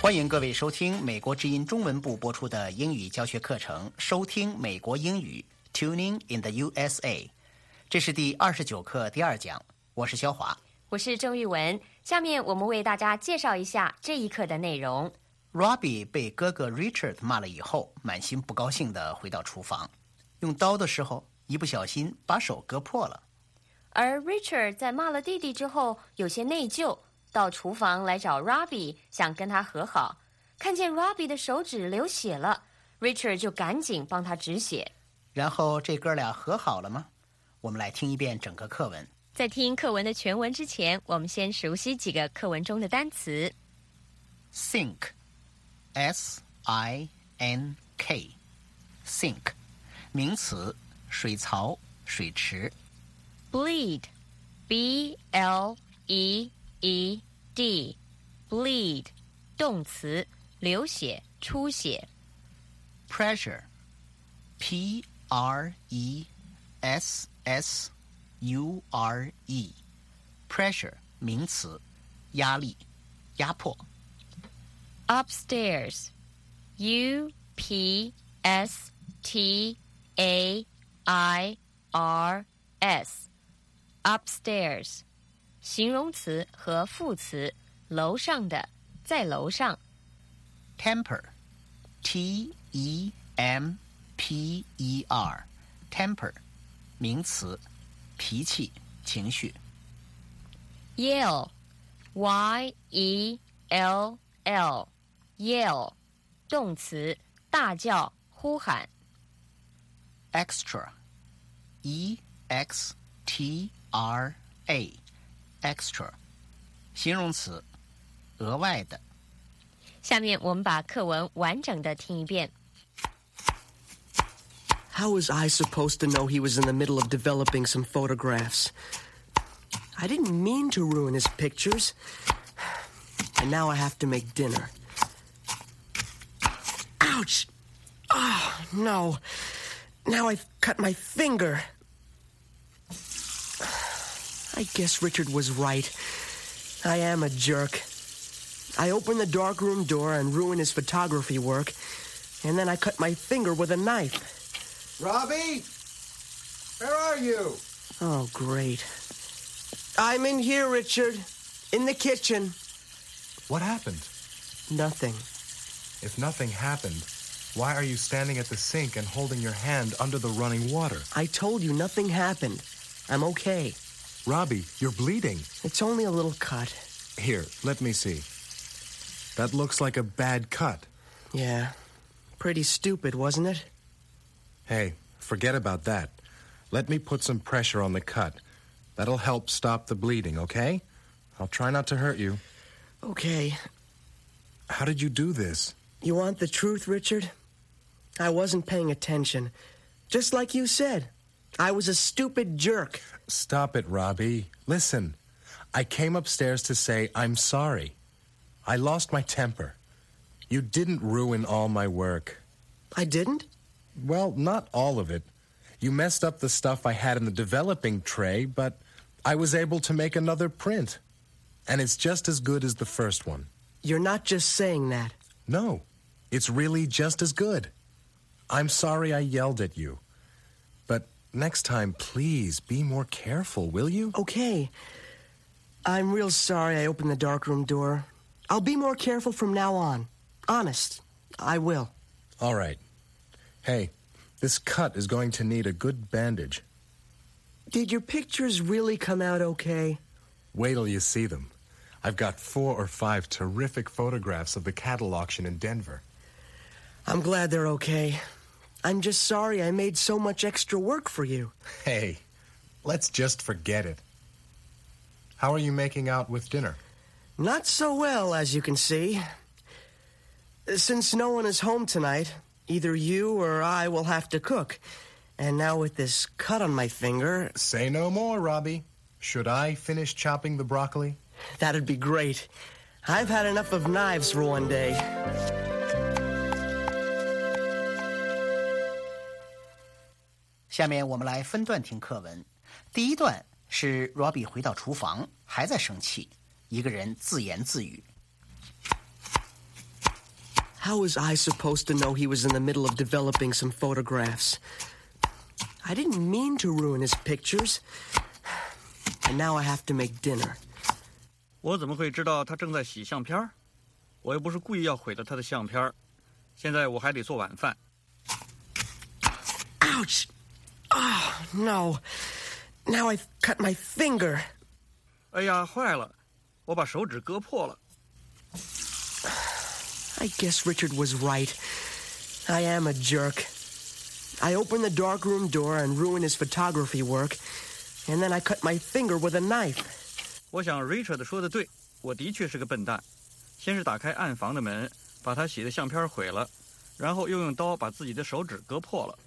欢迎各位收听美国之音中文部播出的英语教学课程，收听美国英语 Tuning in the USA。 这是第29课第2讲，我是肖华， 我是郑玉文。下面我们为大家介绍一下这一课的内容。 Robbie 被哥哥 Richard 骂了以后，满心不高兴地回到厨房，用刀的时候一不小心把手割破了。 而 Richard 在骂了弟弟之后有些内疚，到厨房来找 Robbie， 想跟他和好。看见 Robbie 的手指流血了， Richard 就赶紧帮他止血。 然后这哥俩和好了吗？我们来听一遍整个课文。 在听课文的全文之前，我们先熟悉几个课文中的单词。 Sink S-I-N-K Sink 名词，水槽、水池。 Bleed B-L-E-E-D Bleed 动词，流血、出血。 Pressure P-R-E-S-S-U-R-E Pressure 名词，压力、压迫。 Upstairs U-P-S-T-A-I-R-S Upstairs 形容词和副词，楼上的，在楼上。 Temper T-E-M-P-E-R Temper 名词，脾气、情绪。 Yell Y-E-L-L Yell 动词，大叫、呼喊。 Extra E-X-T-R-A Extra 形容词，额外的。 下面我们把课文完整的听一遍。 How was I supposed to know he was in the middle of developing some photographs? I didn't mean to ruin his pictures. And now I have to make dinner. Ouch! Oh, no. Now I've cut my finger. I guess Richard was right. I am a jerk. I opened the darkroom door and ruined his photography work, and then I cut my finger with a knife. Robbie? Where are you? Oh, great. I'm in here, Richard. In the kitchen. What happened? Nothing. If nothing happened, why are you standing at the sink and holding your hand under the running water? I told you nothing happened. I'm okay. Robbie, you're bleeding. It's only a little cut. Here, let me see. That looks like a bad cut. Yeah. Pretty stupid, wasn't it? Hey, forget about that. Let me put some pressure on the cut. That'll help stop the bleeding, okay? I'll try not to hurt you. Okay. How did you do this? You want the truth, Richard? I wasn't paying attention. Just like you said. I was a stupid jerk. Stop it, Robbie. Listen. I came upstairs to say I'm sorry. I lost my temper. You didn't ruin all my work. I didn't? Well, not all of it. You messed up the stuff I had in the developing tray, but I was able to make another print. And it's just as good as the first one. You're not just saying that. No, it's really just as good. I'm sorry I yelled at you. But next time, please be more careful, will you? Okay. I'm real sorry I opened the darkroom door. I'll be more careful from now on. Honest, I will. All right. Hey, this cut is going to need a good bandage. Did your pictures really come out okay? Wait till you see them. I've got 4 or 5 terrific photographs of the cattle auction in Denver. I'm glad they're okay. I'm just sorry I made so much extra work for you. Hey, let's just forget it. How are you making out with dinner? Not so well, as you can see. Since no one is home tonight, either you or I will have to cook. And now with this cut on my finger... Say no more, Robbie. Should I finish chopping the broccoli? That'd be great. I've had enough of knives for one day. 下面我们来分段听课文。第一段是 Robbie 回到厨房，还在生气，一个人自言自语。 How was I supposed to know he was in the middle of developing some photographs? I didn't mean to ruin his pictures. And now I have to make dinner. 我怎么会知道他正在洗相片？我又不是故意要毁了他的相片。现在我还得做晚饭。 Ouch! Oh, no. Now I've cut my finger. 哎呀，坏了！我把手指割破了。 I guess Richard was right. I am a jerk. I opened the darkroom door and ruined his photography work, and then I cut my finger with a knife. 我想 Richard 说的对，我的确是个笨蛋。先是打开暗房的门，把他洗的相片毁了，然后又用刀把自己的手指割破了。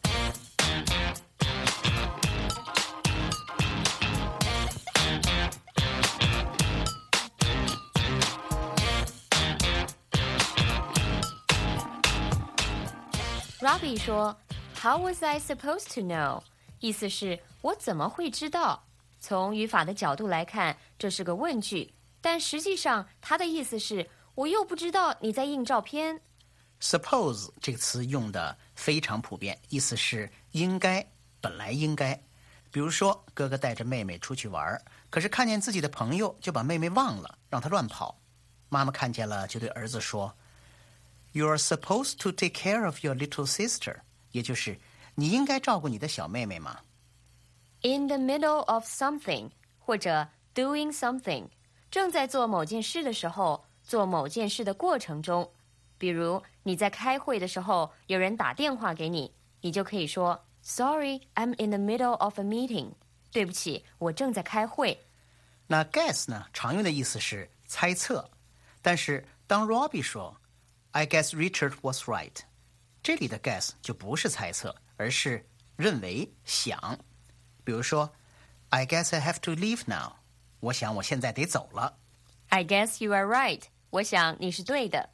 Robbie 说 How was I supposed to know? 意思是我怎么会知道？从语法的角度来看，这是个问句，但实际上它的意思是我又不知道你在印照片。 Suppose 这个词用的非常普遍，意思是应该，本来应该。比如说，哥哥带着妹妹出去玩，可是看见自己的朋友就把妹妹忘了，让她乱跑。妈妈看见了，就对儿子说 You're supposed to take care of your little sister， 也就是你应该照顾你的小妹妹嘛。 In the middle of something 或者 doing something， 正在做某件事的时候，做某件事的过程中。比如你在开会的时候，有人打电话给你，你就可以说 Sorry, I'm in the middle of a meeting。 对不起，我正在开会。 那 guess 呢，常用的意思是猜测，但是当 Robbie 说 I guess Richard was right， 这里的 guess 就不是猜测，而是认为想。比如说 I guess I have to leave now， 我想我现在得走了。 I guess you are right， 我想你是对的。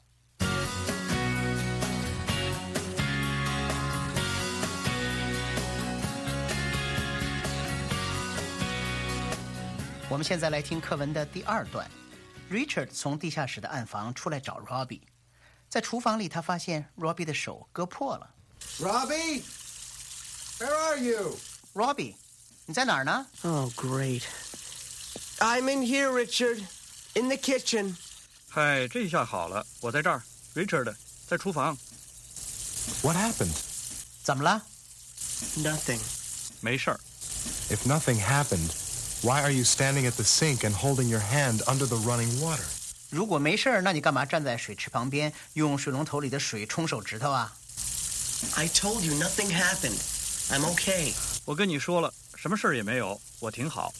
我们现在来听课文的第二段。Richard 从地下室的暗房出来找 Robbie， 在厨房里他发现 Robbie 的手割破了。 Robbie? Where are you? Robbie， 你在哪儿呢？ Oh, great. I'm in here, Richard. In the kitchen. 嗨，这下好了，我在这儿。Richard 在厨房。 What happened? 怎么了？ Nothing. 没事儿。 If nothing happened, why are you standing at the sink and holding your hand under the running water? 如果没事儿，那你干嘛站在水池旁边，用水龙头里的水冲手指头啊？ I told you nothing happened. I'm okay. 我跟你说了，什么事儿也没有，我挺好。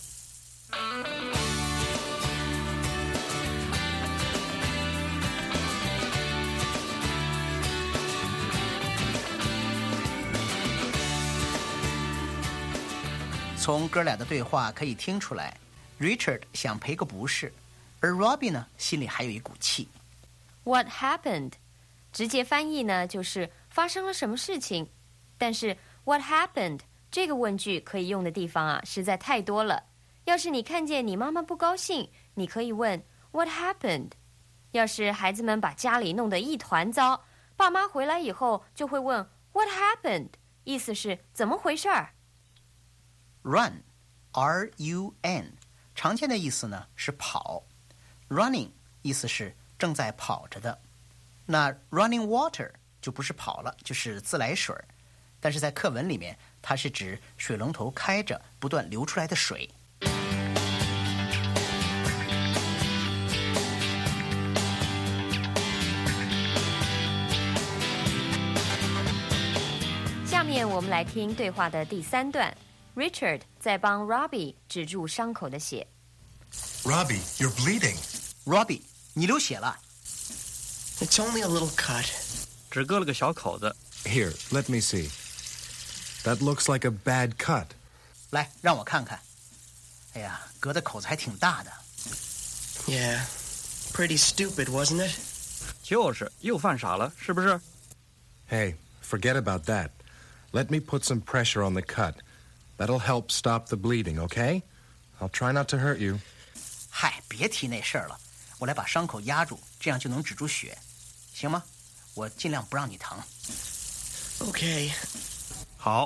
从哥俩的对话可以听出来 ，Richard 想赔个不是，而 Robbie 呢，心里还有一股气。 What happened？ 直接翻译呢就是发生了什么事情，但是 What happened 这个问句可以用的地方啊实在太多了。要是你看见你妈妈不高兴，你可以问 What happened？ 要是孩子们把家里弄得一团糟，爸妈回来以后就会问 What happened？ 意思是怎么回事儿。 Run, R-U-N， 常见的意思呢是跑。Running 意思是正在跑着的。那 running water 就不是跑了，就是自来水。但是在课文里面，它是指水龙头开着不断流出来的水。 下面我们来听对话的第三段。Richard 在帮 Robbie 止住伤口的血。 Robbie, you're bleeding. Robbie， 你流血了。 It's only a little cut. 只割了个小口子。 Here, let me see. That looks like a bad cut. 来，让我看看。哎呀，割的口子还挺大的。 Yeah. Pretty stupid, wasn't it? 就是又犯傻了，是不是？ Hey, forget about that. Let me put some pressure on the cut. That'll help stop the bleeding, okay? I'll try not to hurt you. 嗨，别提那事儿了，我来把伤口压住，这样就能止住血，行吗？ 我尽量不让你疼。 Okay. 好。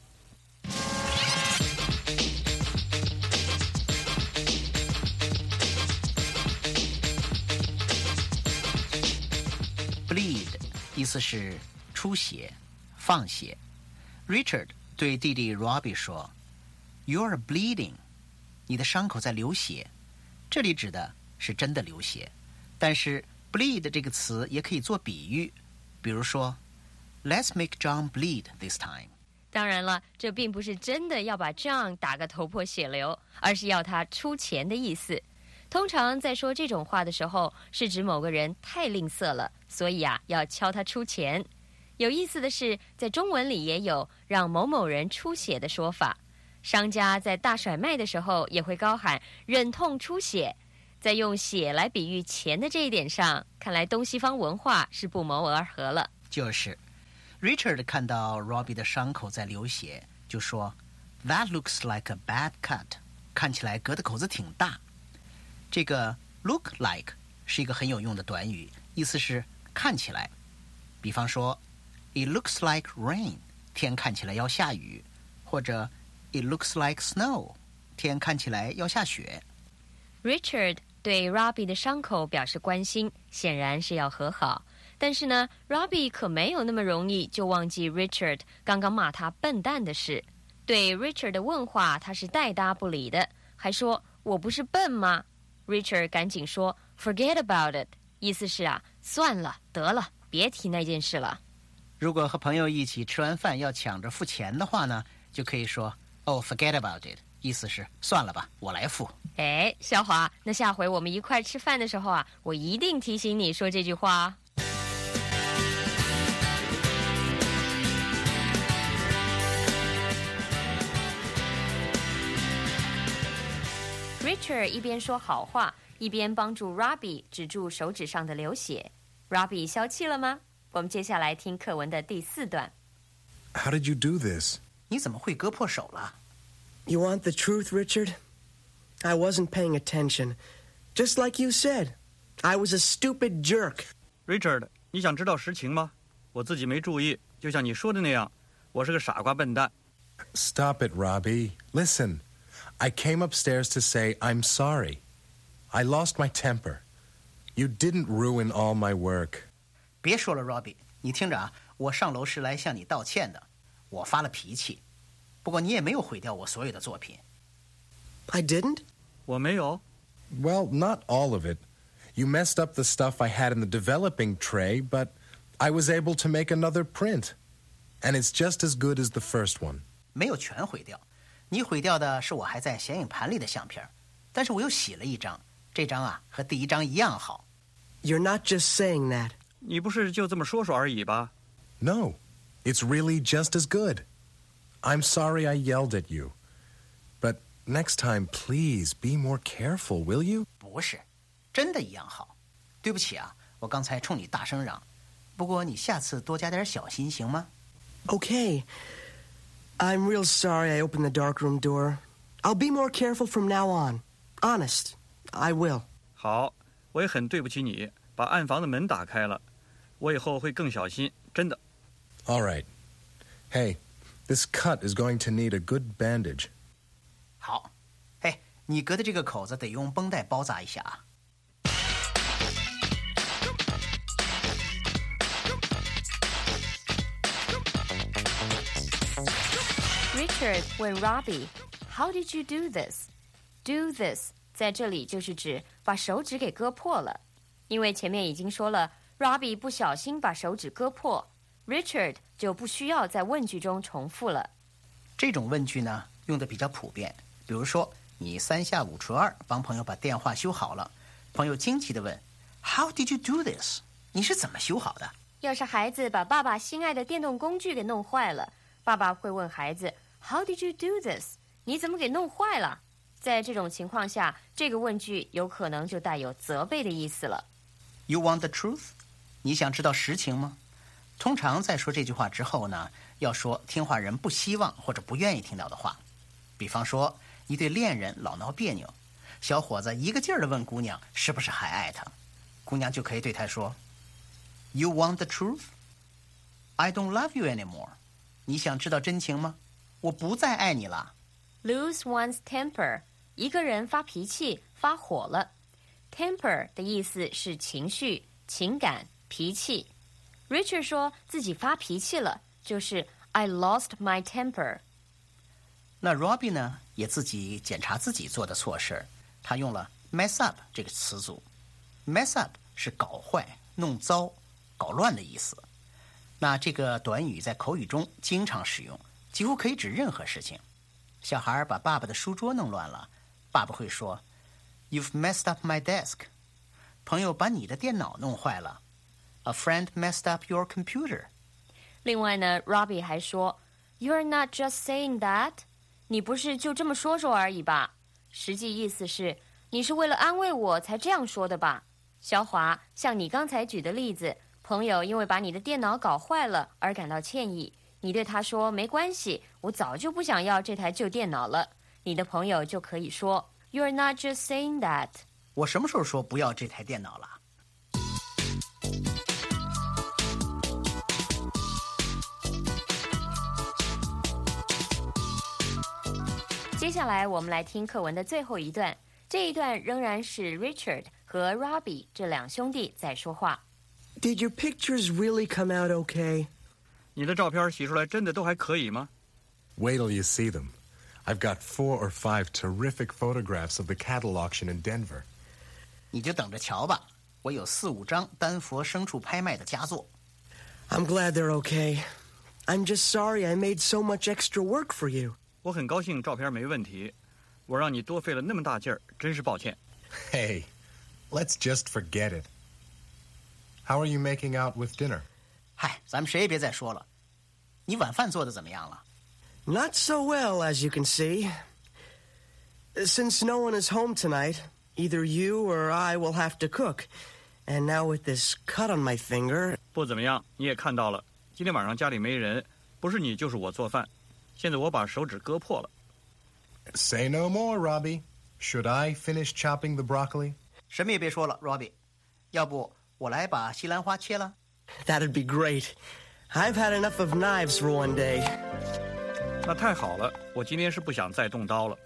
Bleed 意思是出血、放血。Richard 对弟弟 Robbie 说 "You're bleeding." 你的伤口在流血。这里指的是真的流血，但是 bleed 这个词也可以做比喻，比如说 "Let's make John bleed this time." 当然了，这并不是真的要把 John 打个头破血流，而是要他出钱的意思。通常在说这种话的时候，是指某个人太吝啬了，所以要敲他出钱。有意思的是，在中文里也有让某某人出血的说法。商家在大甩卖的时候也会高喊忍痛出血。在用血来比喻钱的这一点上，看来东西方文化是不谋而合了。 就是Richard 看到 Robbie 的伤口在流血，就说 "That looks like a bad cut." 看起来割的口子挺大。这个 look like 是一个很有用的短语，意思是看起来。比方说 It looks like rain. 天看起来要下雨。或者 It looks like snow. 天看起来要下雪。 Richard 对 Robbie 的伤口表示关心，显然是要和好。但是呢 Robbie 可没有那么容易就忘记 Richard 刚刚骂他笨蛋的事。对 Richard 的问话他是带搭不理的，还说我不是笨吗？ Richard 赶紧说 Forget about it. 意思是算了得了，别提那件事了。 如果和朋友一起吃完饭要抢着付钱的话呢，就可以说Oh, forget about it. 意思是算了吧，我来付。 哎，小华，那下回我们一块吃饭的时候我一定提醒你说这句话。Richard 一边说好话，一边帮助 Robbie 止住手指上的流血。Robbie 消气了吗？我们接下来听课文的第4段。 How did you do this? 你怎么会割破手了？ You want the truth, Richard? I wasn't paying attention. Just like you said, I was a stupid jerk. Richard, 你想知道实情吗？我自己没注意，就像你说的那样，我是个傻瓜笨蛋。 Stop it, Robbie. Listen, I came upstairs to say I'm sorry. I lost my temper. You didn't ruin all my work. 别说了 Robbie， 你听着我上楼是来向你道歉的。我发了脾气，不过你也没有毁掉我所有的作品。 I didn't? 我没有。 Well, not all of it. You messed up the stuff I had in the developing tray, but I was able to make another print. And it's just as good as the first one. 没有全毁掉，你毁掉的是我还在显影盘里的相片，但是我又洗了一张，这张和第一张一样好。 You're not just saying that. 你不是就这么说说而已吧？ No, it's really just as good. I'm sorry I yelled at you. But next time, please be more careful, will you? 不是，真的一样好。对不起我刚才冲你大声嚷，不过你下次多加点小心行吗？ Okay. I'm real sorry I opened the darkroom door. I'll be more careful from now on. Honest, I will. 好，我也很对不起你，把暗房的门打开了。我以后会更小心，真的。 All right. Hey, this cut is going to need a good bandage. 好，嘿，你割的这个口子得用绷带包扎一下 Richard 问 Robbie, How did you do this? Do this 在这里就是指把手指给割破了。因为前面已经说了 Robbie 不小心把手指割破， Richard 就不需要在问句中重复了。 这种问句呢，用的比较普遍。比如说，你3下5除2帮朋友把电话修好了，朋友惊奇地问 How did you do this? 你是怎么修好的？ 要是孩子把爸爸心爱的电动工具给弄坏了，爸爸会问孩子 How did you do this? 你怎么给弄坏了？在这种情况下，这个问句有可能就带有责备的意思了。 You want the truth? 你想知道实情吗？通常在说这句话之后呢，要说听话人不希望或者不愿意听到的话。比方说，一对恋人老闹别扭，小伙子一个劲儿地问姑娘是不是还爱他，姑娘就可以对他说 You want the truth? I don't love you anymore. 你想知道真情吗？我不再爱你了。 Lose one's temper， 一个人发脾气、发火了。Temper 的意思是情绪、情感、脾气。Richard 说自己发脾气了，就是 I lost my temper。 那 Robbie 呢，也自己检查自己做的错事，他用了 mess up 这个词组。mess up 是搞坏、弄糟、搞乱的意思。那这个短语在口语中经常使用，几乎可以指任何事情。小孩把爸爸的书桌弄乱了，爸爸会说 You've messed up my desk。 朋友把你的电脑弄坏了， A friend messed up your computer。 另外呢 Robbie 还说 You're not just saying that， 你不是就这么说说而已吧？实际意思是你是为了安慰我才这样说的吧？小华，像你刚才举的例子，朋友因为把你的电脑搞坏了而感到歉意，你对他说没关系，我早就不想要这台旧电脑了。你的朋友就可以说 You're not just saying that。 我什么时候说不要这台电脑了？ 接下来我们来听课文的最后一段，这一段仍然是 Richard 和 Robbie 这两兄弟在说话。 Did your pictures really come out okay? 你的照片洗出来真的都还可以吗？ Wait till you see them. I've got 4 or 5 terrific photographs of the cattle auction in Denver. 你就等着瞧吧，我有4、5张丹佛牲畜拍卖的佳作。 I'm glad they're okay. I'm just sorry I made so much extra work for you. 我很高兴照片没问题，我让你多费了那么大劲儿，真是抱歉。 Hey, let's just forget it. How are you making out with dinner? 嗨，咱们谁也别再说了。你晚饭做的怎么样了？ Not so well, as you can see. Since no one is home tonight, either you or I will have to cook. And now with this cut on my finger... 不怎么样，你也看到了，今天晚上家里没人，不是你就是我做饭。现在我把手指割破了。 Say no more, Robbie. Should I finish chopping the broccoli? 什么也别说了 ，Robbie。要不我来把西兰花切了？ That'd be great. I've had enough of knives for one day. 那太好了，我今天是不想再动刀了。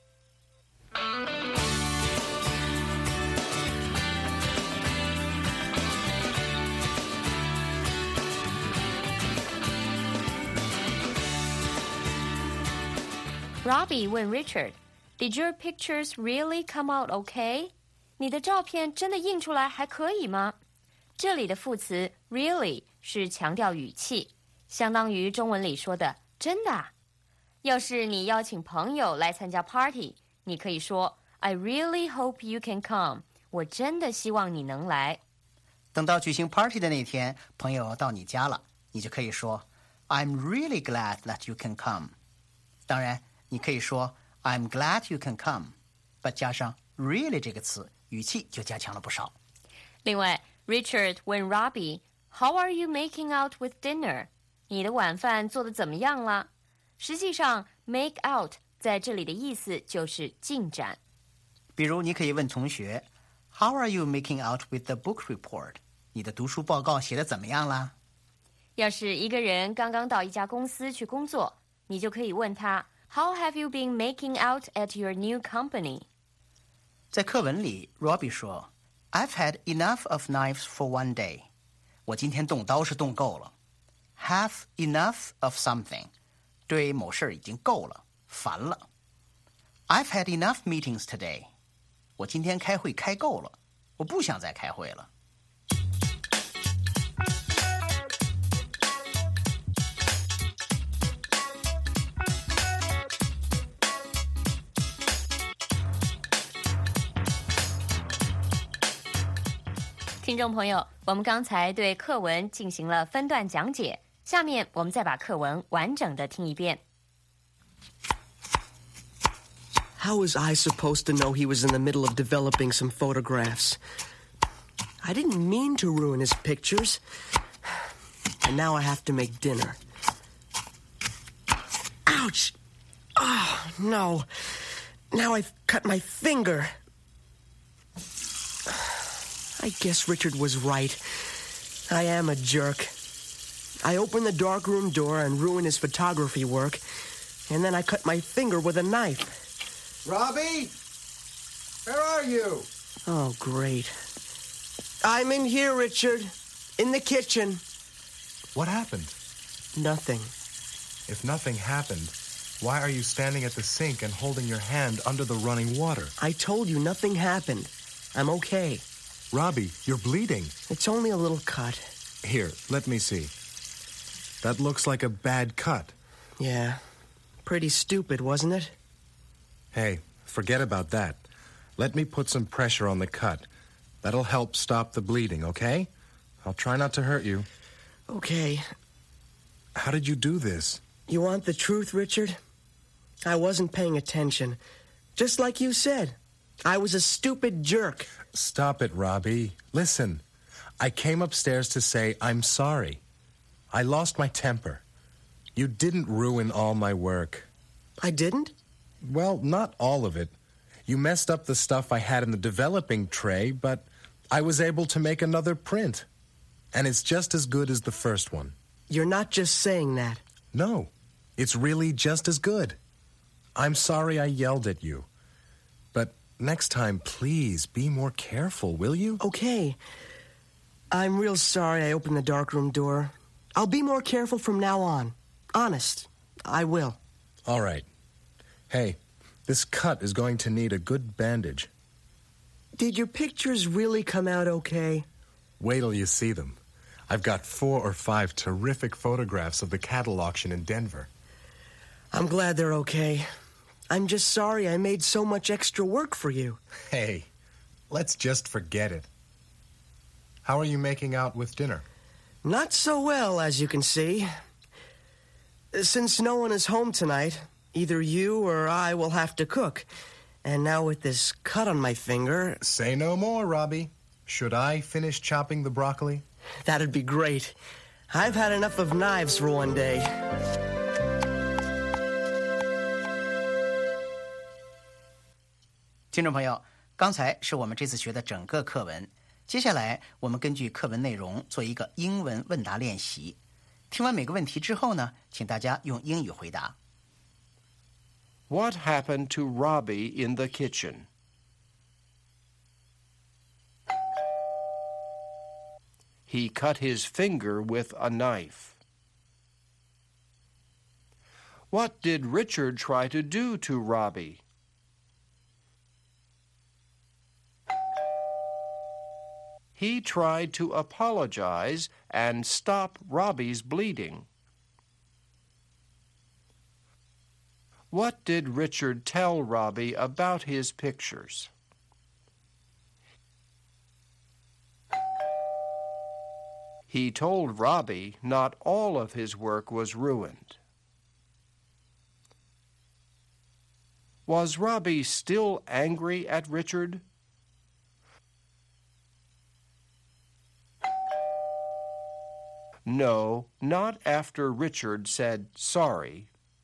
Robbie 问 Richard Did your pictures really come out okay? 你的照片真的印出来还可以吗？这里的副词 really 是强调语气，相当于中文里说的真的啊。要是你邀请朋友来参加 party， 你可以说 I really hope you can come。 我真的希望你能来。 等到举行 party 的那天，朋友到你家了，你就可以说 I'm really glad that you can come。 当然你可以说 I'm glad you can come， but 加上 really 这个词，语气就加强了不少。 另外 Richard 问 Robbie How are you making out with dinner？ 你的晚饭做得怎么样了？实际上 make out 在这里的意思就是进展。 比如你可以问同学 How are you making out with the book report？ 你的读书报告写得怎么样啦？ 要是一个人刚刚到一家公司去工作，你就可以问他 How have you been making out at your new company？ 在课文里 Robbie 说 I've had enough of knives for one day。 我今天动刀是动够了。 Have enough of something， 对某事儿已经够了，烦了。 I've had enough meetings today。 我今天开会开够了，我不想再开会了。 听众朋友，我们刚才对课文进行了分段讲解，下面我们再把课文完整的听一遍。 How was I supposed to know he was in the middle of developing some photographs? I didn't mean to ruin his pictures. And now I have to make dinner. Ouch! Oh, no. Now I've cut my finger. I guess Richard was right. I am a jerk. I opened the darkroom door and ruined his photography work, and then I cut my finger with a knife. Robbie? Where are you? Oh, great. I'm in here, Richard. In the kitchen. What happened? Nothing. If nothing happened, why are you standing at the sink and holding your hand under the running water? I told you nothing happened. I'm okay. Robbie, you're bleeding. It's only a little cut. Here, let me see. That looks like a bad cut. Yeah. Pretty stupid, wasn't it? Hey, forget about that. Let me put some pressure on the cut. That'll help stop the bleeding, okay? I'll try not to hurt you. Okay. How did you do this? You want the truth, Richard? I wasn't paying attention. Just like you said. I was a stupid jerk. Stop it, Robbie. Listen, I came upstairs to say I'm sorry. I lost my temper. You didn't ruin all my work. I didn't? Well, not all of it. You messed up the stuff I had in the developing tray, but I was able to make another print. And it's just as good as the first one. You're not just saying that. No, it's really just as good. I'm sorry I yelled at you. But next time, please be more careful, will you? Okay. I'm real sorry I opened the darkroom door. I'll be more careful from now on. Honest, I will. All right. Hey, this cut is going to need a good bandage. Did your pictures really come out okay? Wait till you see them. I've got 4 or 5 terrific photographs of the cattle auction in Denver. I'm glad they're okay. I'm just sorry I made so much extra work for you. Hey, let's just forget it. How are you making out with dinner? Not so well, as you can see. Since no one is home tonight, either you or I will have to cook. And now with this cut on my finger... Say no more, Robbie. Should I finish chopping the broccoli? That'd be great. I've had enough of knives for one day. 听众朋友，刚才是我们这次学的整个课文。接下来，我们根据课文内容做一个英文问答练习。听完每个问题之后呢，请大家用英语回答。 What happened to Robbie in the kitchen? He cut his finger with a knife. What did Richard try to do to Robbie? He tried to apologize and stop Robbie's bleeding. What did Richard tell Robbie about his pictures? He told Robbie not all of his work was ruined. Was Robbie still angry at Richard? No, not after Richard said sorry.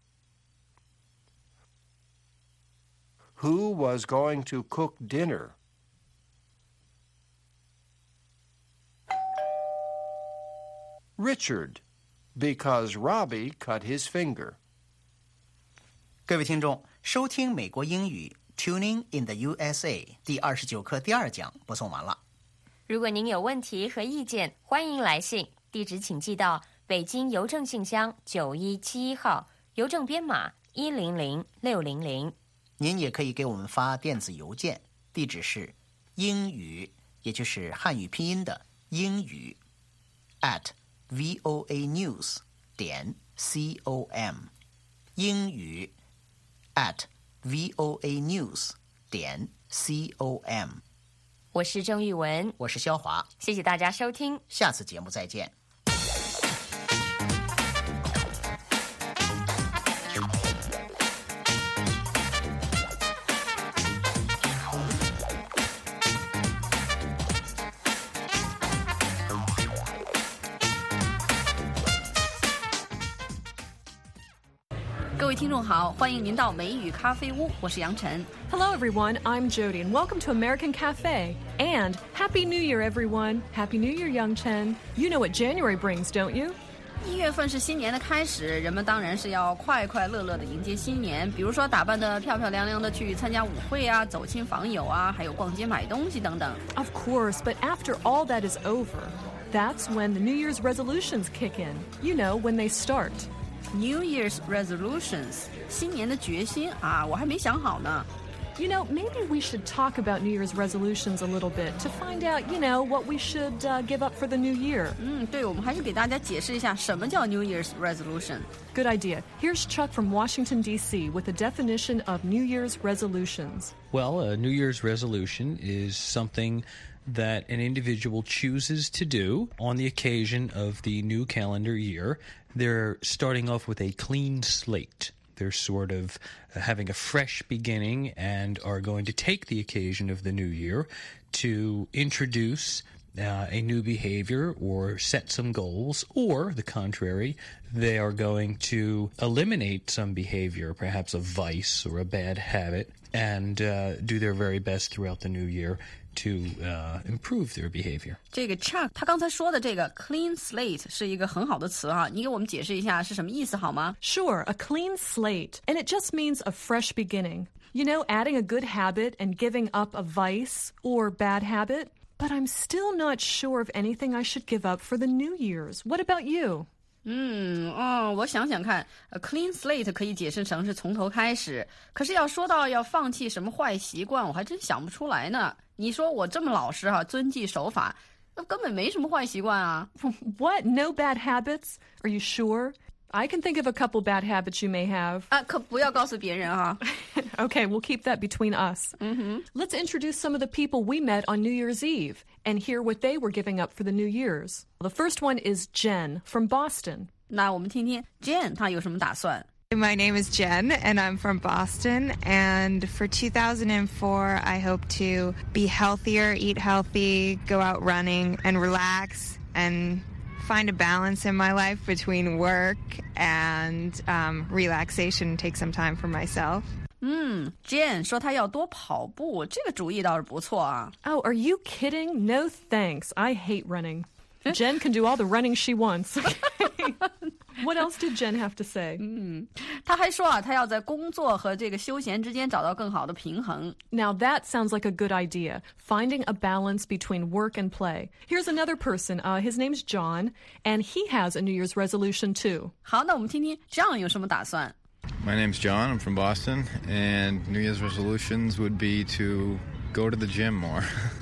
Who was going to cook dinner? Richard, because Robbie cut his finger. 各位听众，收听美国英语 Tuning in the USA 第29课第2讲播送完了。 如果您有问题和意见，欢迎来信，地址请寄到北京邮政信箱9171号，邮政编码100600。 您也可以给我们发电子邮件，地址是英语，也就是汉语拼音的英语 @voanews.com， 英语 @voanews.com。 我是郑玉文， 我是肖华， 谢谢大家收听， 下次节目再见。 各位听众好，欢迎您到美语咖啡屋，我是杨晨。 Hello everyone, I'm Jody and welcome to American Cafe. And Happy New Year everyone. Happy New Year, Young Chen. You know what January brings, don't you? 1月份是新年的开始，人们当然是要快快乐乐的迎接新年，比如说打扮得漂漂亮亮的去参加舞会啊，走亲访友啊，还有逛街买东西等等。 Of course, but after all that is over, that's when the New Year's resolutions kick in. You know, when they start. New Year's resolutions, 新年的决心啊，我还没想好呢。 You know, maybe we should talk about New Year's resolutions a little bit to find out, what we should give up for the new year. 对，我们还是给大家解释一下什么叫 New Year's resolution. Good idea. Here's Chuck from Washington, D.C. with a definition of New Year's resolutions. Well, a New Year's resolution is something that an individual chooses to do on the occasion of the new calendar year. They're starting off with a clean slate. They're sort of having a fresh beginning and are going to take the occasion of the new year to introduce a new behavior or set some goals, or the contrary, they are going to eliminate some behavior, perhaps a vice or a bad habit, and do their very best throughout the new year to improve their behavior. 这个 Chuck 他刚才说的这个 clean slate 是一个很好的词哈，你给我们解释一下是什么意思好吗？ Sure, a clean slate. And it just means a fresh beginning. Adding a good habit and giving up a vice or bad habit. But I'm still not sure of anything I should give up for the New Year's. What about you? 我想想看 ，a clean slate 可以解释成是从头开始。可是要说到要放弃什么坏习惯，我还真想不出来呢。你说我这么老实哈，遵纪守法，那根本没什么坏习惯啊。 What? No bad habits? Are you sure? I can think of a couple bad habits you may have. 可不要告诉别人哈。 Okay, we'll keep that between us. Let's introduce some of the people we met on New Year's Eve and hear what they were giving up for the New Year's. The first one is Jen from Boston. 那我们听听 Jen 她有什么打算。 My name is Jen, and I'm from Boston. And for 2004, I hope to be healthier, eat healthy, go out running, and relax, and find a balance in my life between work and relaxation, take some time for myself. Jen 说她要多跑步，这个主意倒是不错啊。 Oh, are you kidding? No thanks. I hate running. Jen can do all the running she wants. What else did Jen have to say? 她还说啊，她要在工作和这个休闲之间找到更好的平衡。 Now that sounds like a good idea, finding a balance between work and play. Here's another person. His name's John, and he has a New Year's resolution too. 好，那我们听听 John 有什么打算。 My name's John. I'm from Boston, and New Year's resolutions would be to go to the gym more.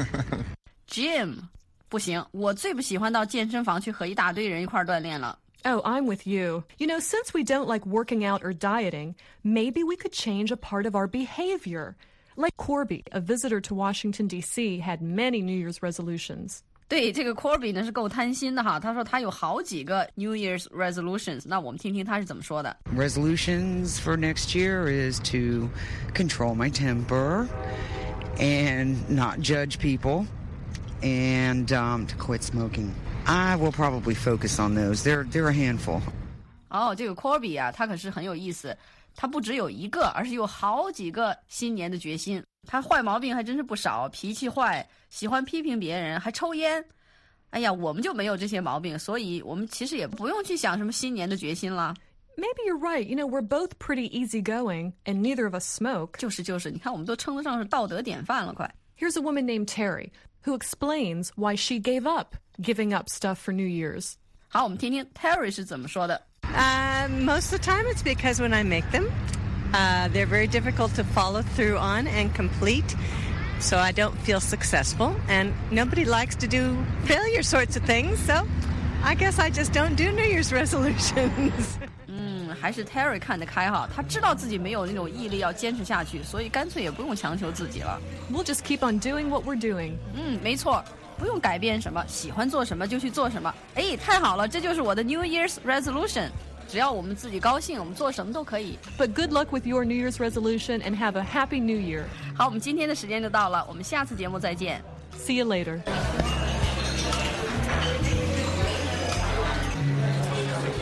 Gym 不行，我最不喜欢到健身房去和一大堆人一块儿锻炼了。 Oh, I'm with you. Since we don't like working out or dieting, maybe we could change a part of our behavior. Like Corby, a visitor to Washington, D.C., had many New Year's resolutions. 对，这个 Corby 呢是够贪心的哈，他说他有好几个 New Year's resolutions， 那我们听听他是怎么说的。 Resolutions for next year is to control my temper and not judge people and to quit smoking.I will probably focus on those. They're a handful. 这个 Corby 啊，他可是很有意思。他不只有一个，而是有好几个新年的决心。他坏毛病还真是不少，脾气坏，喜欢批评别人，还抽烟。哎呀，我们就没有这些毛病，所以我们其实也不用去想什么新年的决心了。 Maybe you're right. We're both pretty easygoing, and neither of us smoke. 就是，你看我们都称得上是道德典范了，快。 Here's a woman named Terry, who explains why she gave up giving up stuff for New Year's. 好，我们听听 Terry 是怎么说的。 Most of the time it's because when I make them, they're very difficult to follow through on and complete, so I don't feel successful, and nobody likes to do failure sorts of things, so I guess I just don't do New Year's resolutions. 还是 Terry 看得开哈，他知道自己没有那种毅力要坚持下去，所以干脆也不用强求自己了。 We'll just keep on doing what we're doing. 没错，不用改变什么，喜欢做什么就去做什么。太好了，这就是我的 New Year's resolution。只要我们自己高兴，我们做什么都可以。 But good luck with your New Year's resolution and have a happy New Year. 好，我们今天的时间就到了，我们下次节目再见。 See you later.